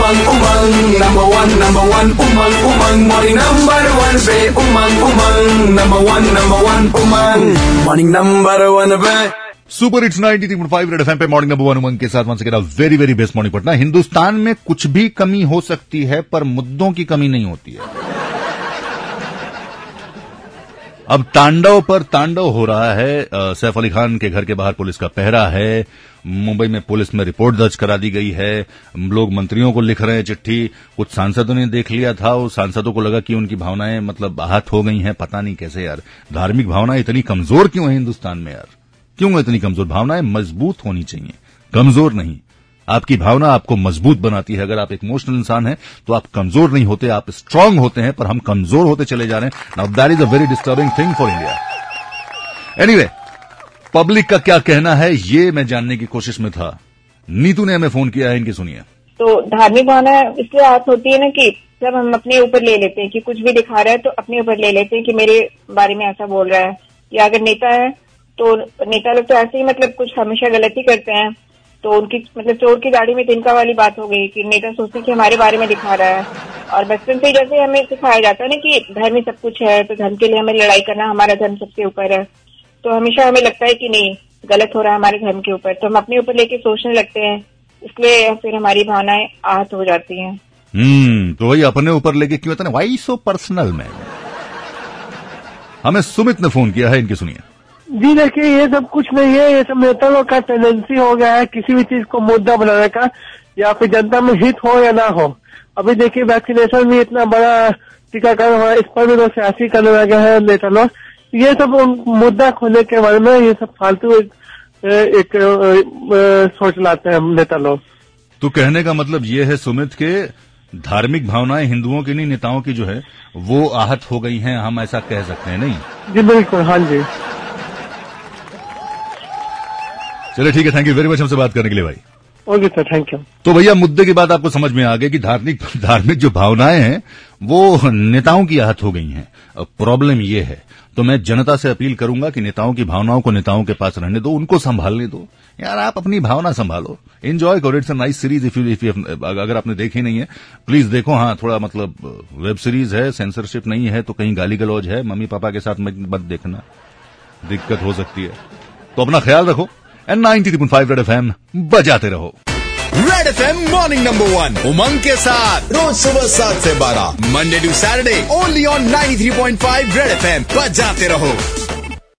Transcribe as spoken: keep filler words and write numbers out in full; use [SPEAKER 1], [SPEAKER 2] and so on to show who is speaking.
[SPEAKER 1] उमंग Umang number one number one Umang Umang morning number one पे Umang Umang number one number one Umang morning number one पे
[SPEAKER 2] super hits ninety three point five red FM पे morning number one Umang के साथ once again very very best morning Patna. Hindustan में कुछ भी कमी हो सकती है पर मुद्दों की कमी नहीं होती है। अब तांडव पर तांडव हो रहा है। आ, सैफ अली खान के घर के बाहर पुलिस का पहरा है। मुंबई में पुलिस में रिपोर्ट दर्ज करा दी गई है। लोग मंत्रियों को लिख रहे हैं चिट्ठी। कुछ सांसदों ने देख लिया था। उस सांसदों को लगा कि उनकी भावनाएं मतलब आहत हो गई हैं। पता नहीं कैसे यार, धार्मिक भावनाएं इतनी कमजोर क्यों है हिंदुस्तान में यार? क्यों इतनी कमजोर? भावनाएं मजबूत होनी चाहिए, कमजोर नहीं। आपकी भावना आपको मजबूत बनाती है। अगर आप एक इमोशनल इंसान हैं तो आप कमजोर नहीं होते, आप स्ट्रांग होते हैं। पर हम कमजोर होते चले जा रहे हैं। Now that is a very disturbing thing for India. Anyway, public का क्या कहना है ये मैं जानने की कोशिश में था। नीतू ने हमें फोन किया है, इनकी सुनिए।
[SPEAKER 3] तो धार्मिक भावना इसलिए आहत होती है ना कि जब हम अपने ऊपर ले लेते हैं कि कुछ भी दिखा रहा है तो अपने ऊपर ले लेते हैं कि मेरे बारे में ऐसा बोल रहा है। या अगर नेता है तो नेता लोग तो ऐसे ही मतलब कुछ हमेशा गलती करते हैं। तो उनकी मतलब चोर की दाढ़ी में तिनका वाली बात हो गई कि नेता सोचते हैं कि हमारे बारे में दिखा रहा है। और बचपन से जैसे हमें सिखाया जाता है ना कि धर्म ही सब कुछ है, तो धर्म के लिए हमें लड़ाई करना, हमारा धर्म सबसे ऊपर है। तो हमेशा हमें लगता है कि नहीं, गलत हो रहा है हमारे धर्म के ऊपर, तो हम अपने ऊपर लेके सोचने लगते हैं। इसलिए फिर हमारी भावनाएं आहत हो जाती हैं।
[SPEAKER 2] हम्म तो वही अपने ऊपर लेके क्यों होता है? वाई सो पर्सनल में। हमें सुमित ने फोन किया है, इनकी सुनिए।
[SPEAKER 4] जी देखिए, ये सब कुछ नहीं है। ये सब नेताओं का टेंडेंसी हो गया है किसी भी चीज को मुद्दा बनाने का, या फिर जनता में हित हो या ना हो। अभी देखिए वैक्सीनेशन भी इतना बड़ा टीकाकरण हुआ, इस पर भी लोग सियासी करने लगे हैं नेता लोग। ये सब मुद्दा खोलने के बारे में ये सब फालतू एक, एक, एक सोच लाते हैं नेता लोग।
[SPEAKER 2] तो कहने का मतलब ये है सुमित के धार्मिक भावनाएं हिंदुओं की नहीं, नेताओं की जो है वो आहत हो गई हैं, हम ऐसा कह सकते हैं नहीं?
[SPEAKER 4] जी बिल्कुल, हाँ जी।
[SPEAKER 2] चलिए ठीक है, थैंक यू वेरी मच हमसे बात करने के लिए भाई।
[SPEAKER 4] Okay sir, thank you.
[SPEAKER 2] तो भैया मुद्दे की बात आपको समझ में आ गई कि धार्मिक धार्मिक जो भावनाएं हैं वो नेताओं की आहत हो गई हैं। प्रॉब्लम ये है, तो मैं जनता से अपील करूंगा कि नेताओं की भावनाओं को नेताओं के पास रहने दो, उनको संभालने दो यार। आप अपनी भावना संभालो, एंजॉय करो। It's a nice series. If you if you अगर आपने देखी नहीं है प्लीज देखो। हाँ, थोड़ा मतलब वेब सीरीज है, सेंसरशिप नहीं है, तो कहीं गाली गलौज है, मम्मी पापा के साथ मत देखना, दिक्कत हो सकती है। तो अपना ख्याल रखो। And ninety three point five red FM बजाते रहो।
[SPEAKER 5] Red FM morning number one Umang के साथ रोज सुबह सात से बारह Monday to Saturday only on ninety three point five red FM बजाते रहो।